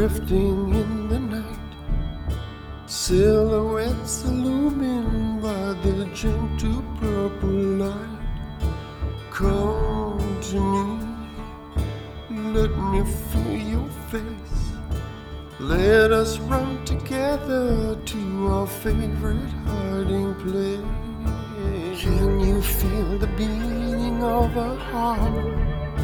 drifting in the night, silhouettes illumined by the gentle purple light. Come to me, let me feel your face. Let us run together to our favorite hiding place. Can you feel the beating of a heart?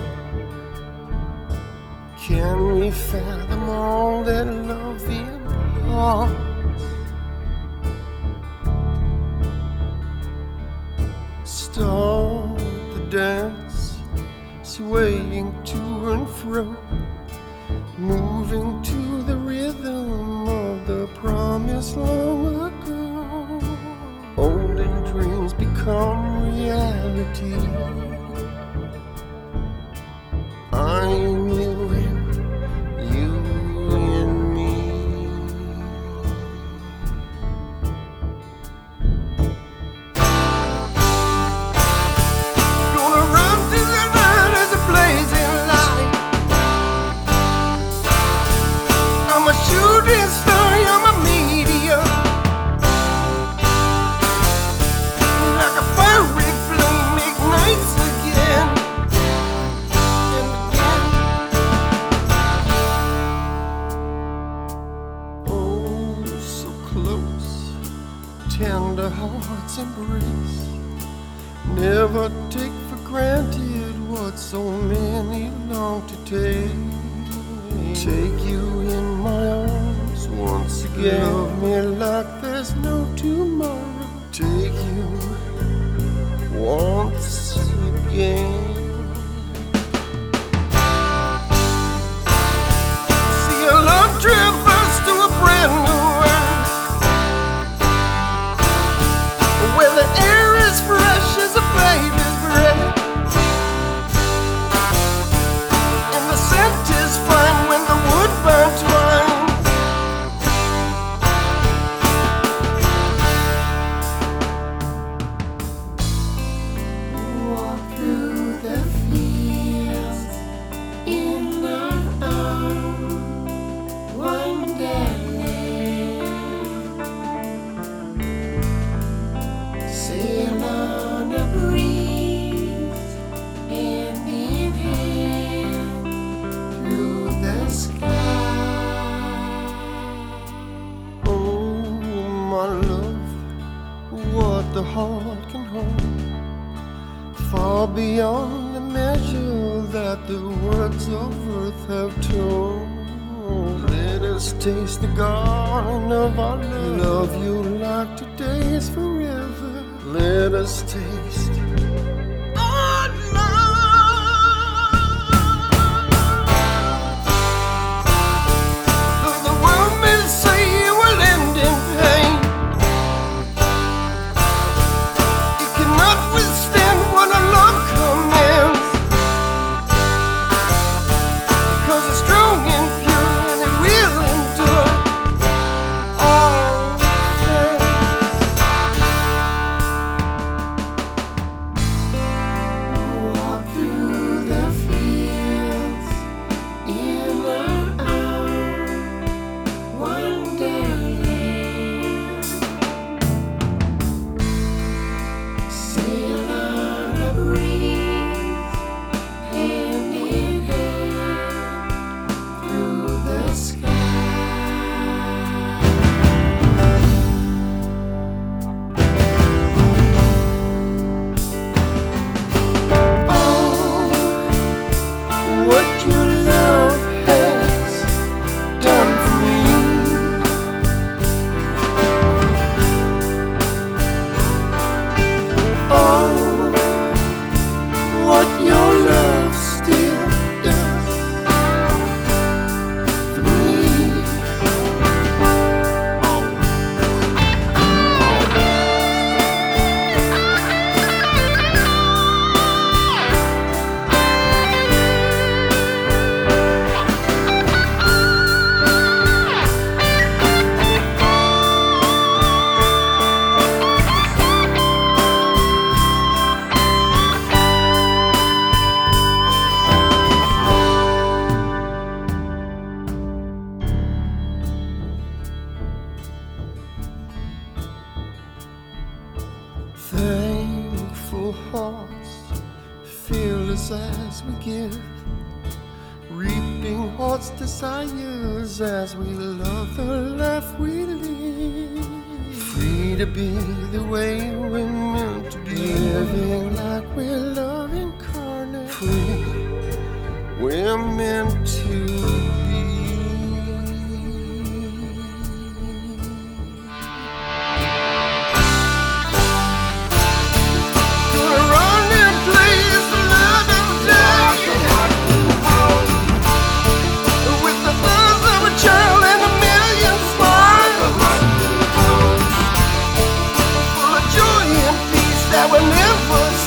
Can we fathom all that love imparts? Start the dance, swaying to and fro, moving to the rhythm of the promise long ago. Olden dreams become reality. I'm you and you and me. Gonna run to the night as a blazing light. I'm a shooting star, I'm a meteor. Like a fiery flame ignites again and again. Oh, so close, tender hearts embrace. Never take for granted what so many long to take. Take you in my arms once again. Love me like there's no tomorrow. Take you once again. See your love traverse to a brand new world, where the air is fresh as a baby's breath, and the scent is fine when the wood burns wine. Walk through the fields in our own wonderland. Sail on a breeze, hand in hand, through the sky. Oh, my love, what the heart can hold, far beyond the measure that the words of earth have told. Let us taste the garden of our love. Love you like today is forever. Let us taste our love. Though the world may say it will end in pain, it cannot withstand what our love commands. Because it's strong and pure and it will endure all things. hearts, fearless as we give, reaping heart's desires as we love the life we live. Free to be the way we're meant to be, living like we're love incarnate. Free, we're meant to be. Gonna run and place the love and day, with the buzz of a child and a million smiles, full of joy and peace that will never